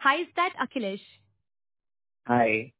Hi, is that Akhilesh? Hi.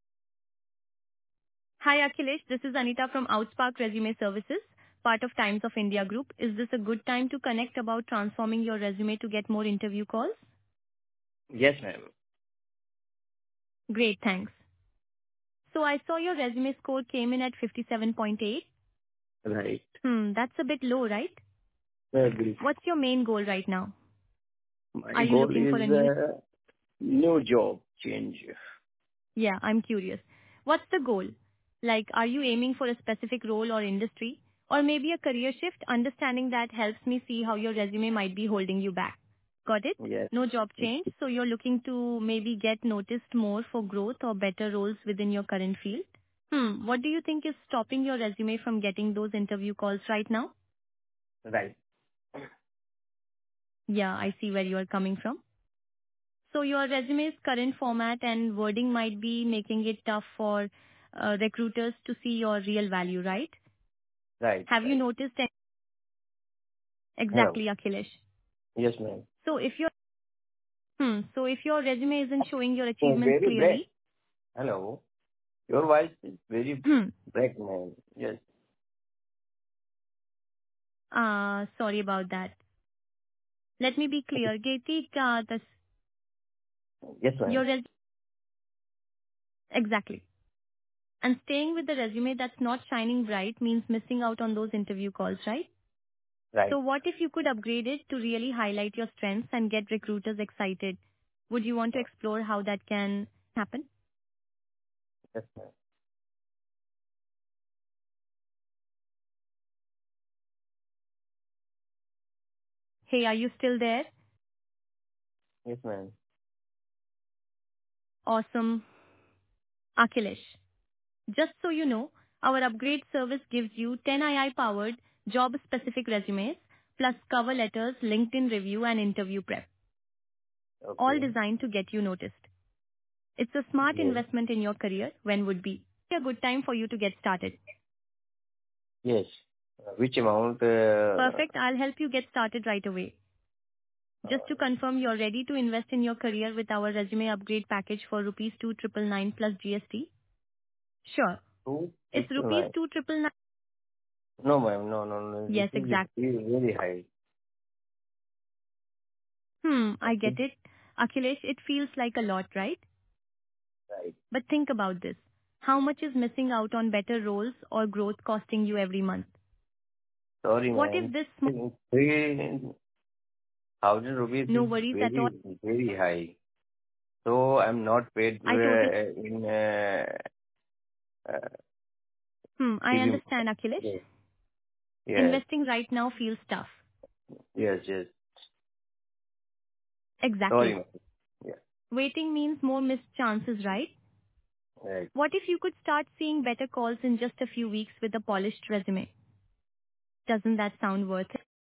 Hi, Akhilesh. This is Anita from Outspark Resume Services, part of Times of India Group. Is this a good time to connect about transforming your resume to get more interview calls? Yes, ma'am. Great, thanks. So I saw your resume score came in at 57.8. Right. That's a bit low, right? Agree. What's your main goal right now? My Are you goal looking for a is new? new job change. Yeah, I'm curious. What's the goal? Like, are you aiming for a specific role or industry? Or maybe a career shift? Understanding that helps me see how your resume might be holding you back. Got it? Yes. No job change, so you're looking to maybe get noticed more for growth or better roles within your current field? What do you think is stopping your resume from getting those interview calls right now? Right. Yeah, I see where you are coming from. So your resume's current format and wording might be making it tough for recruiters to see your real value, right? Right. Have you Right. noticed Hello. exactly, Akhilesh? Yes, ma'am. So if your so if your resume isn't showing your Oh, achievements very black. clearly, Hello. Your voice is very hmm, black, ma'am. Yes. sorry about that. Let me be clear, Geti, Yes, your ma'am. exactly. And staying with the resume that's not shining bright means missing out on those interview calls, right? So Right. what if you could upgrade it to really highlight your strengths and get recruiters excited? Would you want to explore how that can happen? Yes, ma'am. Hey, are you still there? Yes, ma'am. Awesome. Akhilesh. Just so you know, our upgrade service gives you 10 AI powered job specific resumes plus cover letters, LinkedIn review and interview prep, all Okay. designed to get you noticed. It's a smart Yes. investment in your career. When would be a good time for you to get started? Yes. Which amount? Perfect. I'll help you get started right away. Just to confirm, you're ready to invest in your career with our resume upgrade package for rupees 2,999 plus GST? Sure. Two It's triple rupees nine. 2,999. No, ma'am. No, no, no. This Yes, is exact. very high. I Okay. get it. Akhilesh, it feels like a lot, right? Right. But think about this. How much is missing out on better roles or growth costing you every month? Sorry, What ma'am. if this 3,000 rupees no is worries at all? very, very high. So I'm not paid I totally, in uh, I TV. understand, Akhilesh. Yes, yes, Investing right now feels tough. yes, yes. Sorry, Exactly. ma'am. Yeah, Waiting means more missed chances, right? right. What if you could start seeing better calls in just a few weeks with a polished resume? Doesn't that sound worth it?